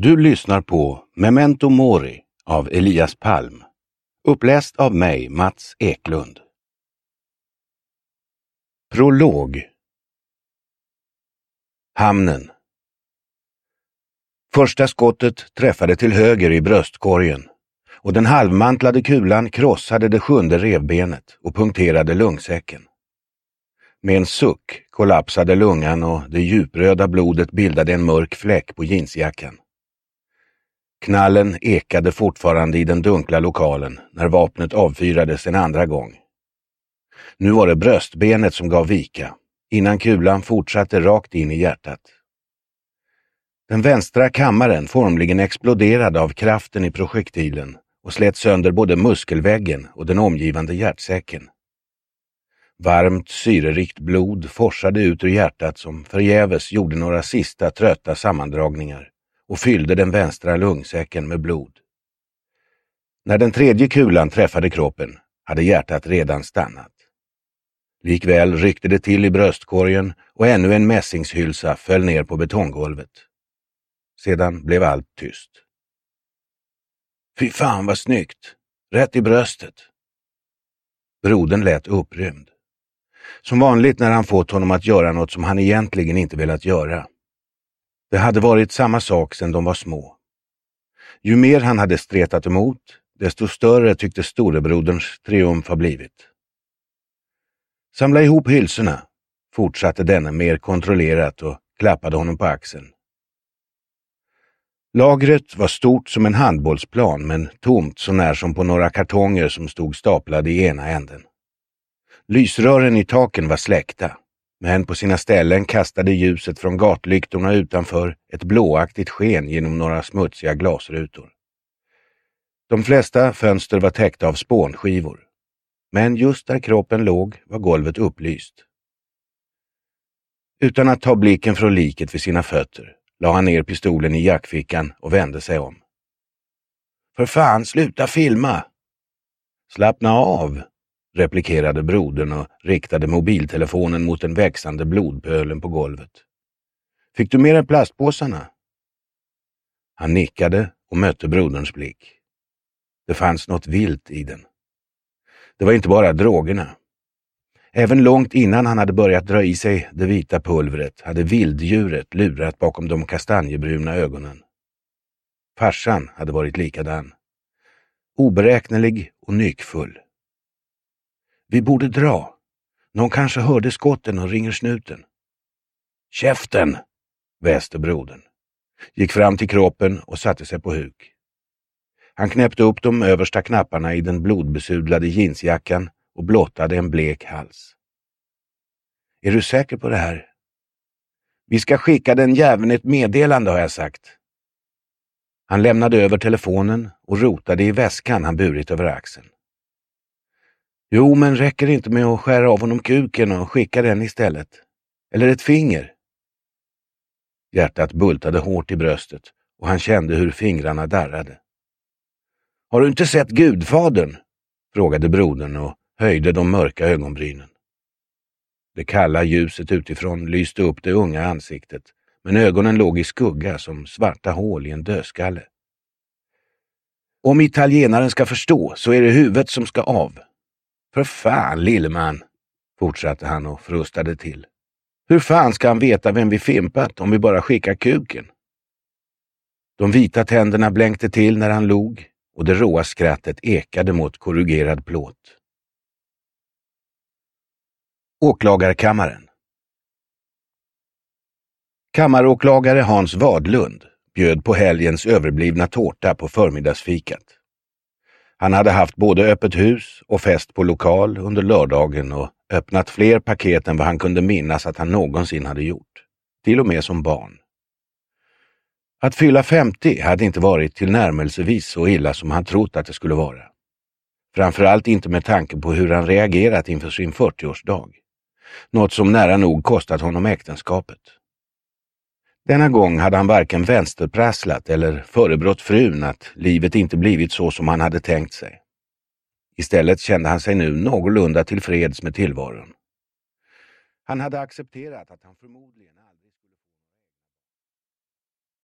Du lyssnar på Memento Mori av Elias Palm. Uppläst av mig, Mats Eklund. Prolog. Hamnen. Första skottet träffade till höger i bröstkorgen och den halvmantlade kulan krossade det sjunde revbenet och punkterade lungsäcken. Med en suck kollapsade lungan och det djupröda blodet bildade en mörk fläck på jeansjackan. Knallen ekade fortfarande i den dunkla lokalen när vapnet avfyrades en andra gång. Nu var det bröstbenet som gav vika, innan kulan fortsatte rakt in i hjärtat. Den vänstra kammaren formligen exploderade av kraften i projektilen och slet sönder både muskelväggen och den omgivande hjärtsäcken. Varmt, syrerikt blod forsade ut ur hjärtat som förgäves gjorde några sista trötta sammandragningar och fyllde den vänstra lungsäcken med blod. När den tredje kulan träffade kroppen hade hjärtat redan stannat. Likväl ryckte det till i bröstkorgen och ännu en mässingshylsa föll ner på betonggolvet. Sedan blev allt tyst. Fy fan vad snyggt! Rätt i bröstet! Brodern lät upprymd. Som vanligt när han fått honom att göra något som han egentligen inte velat göra. Det hade varit samma sak sedan de var små. Ju mer han hade stretat emot, desto större tyckte storebroderns triumf ha blivit. Samla ihop hylsorna, fortsatte denne mer kontrollerat och klappade honom på axeln. Lagret var stort som en handbollsplan men tomt så när som på några kartonger som stod staplade i ena änden. Lysrören i taken var släckta, men på sina ställen kastade ljuset från gatlyktorna utanför ett blåaktigt sken genom några smutsiga glasrutor. De flesta fönster var täckta av spånskivor, men just där kroppen låg var golvet upplyst. Utan att ta blicken från liket vid sina fötter la han ner pistolen i jackfickan och vände sig om. För fan, sluta filma! Slappna av, replikerade brodern och riktade mobiltelefonen mot den växande blodpölen på golvet. Fick du mer än plastpåsarna? Han nickade och mötte broderns blick. Det fanns något vilt i den. Det var inte bara drogerna. Även långt innan han hade börjat dra i sig det vita pulvret hade vilddjuret lurat bakom de kastanjebruna ögonen. Farsan hade varit likadan. Oberäknelig och nyckfull. Vi borde dra. Någon kanske hörde skotten och ringer snuten. Käften, väste brodern. Gick fram till kroppen och satte sig på huk. Han knäppte upp de översta knapparna i den blodbesudlade jeansjackan och blottade en blek hals. Är du säker på det här? Vi ska skicka den jäveln ett meddelande har jag sagt. Han lämnade över telefonen och rotade i väskan han burit över axeln. Jo, men räcker det inte med att skära av honom kuken och skicka den istället? Eller ett finger? Hjärtat bultade hårt i bröstet och han kände hur fingrarna darrade. Har du inte sett Gudfadern? Frågade brodern och höjde de mörka ögonbrynen. Det kalla ljuset utifrån lyste upp det unga ansiktet, men ögonen låg i skugga som svarta hål i en dödskalle. Om italienaren ska förstå så är det huvudet som ska av. För fan, lilleman, fortsatte han och frustade till. Hur fan ska han veta vem vi fimpat om vi bara skickar kuken? De vita tänderna blänkte till när han log och det råa skrattet ekade mot korrugerad plåt. Åklagarkammaren. Kammaråklagare Hans Wadlund bjöd på helgens överblivna tårta på förmiddagsfikat. Han hade haft både öppet hus och fest på lokal under lördagen och öppnat fler paket än vad han kunde minnas att han någonsin hade gjort, till och med som barn. Att fylla 50 hade inte varit tillnärmelsevis så illa som han trott att det skulle vara. Framförallt inte med tanke på hur han reagerat inför sin 40-årsdag. Något som nära nog kostat honom äktenskapet. Denna gång hade han varken vänsterprasslat eller förebrott frun att livet inte blivit så som han hade tänkt sig. Istället kände han sig nu någorlunda tillfreds med tillvaron. Han hade accepterat att han förmodligen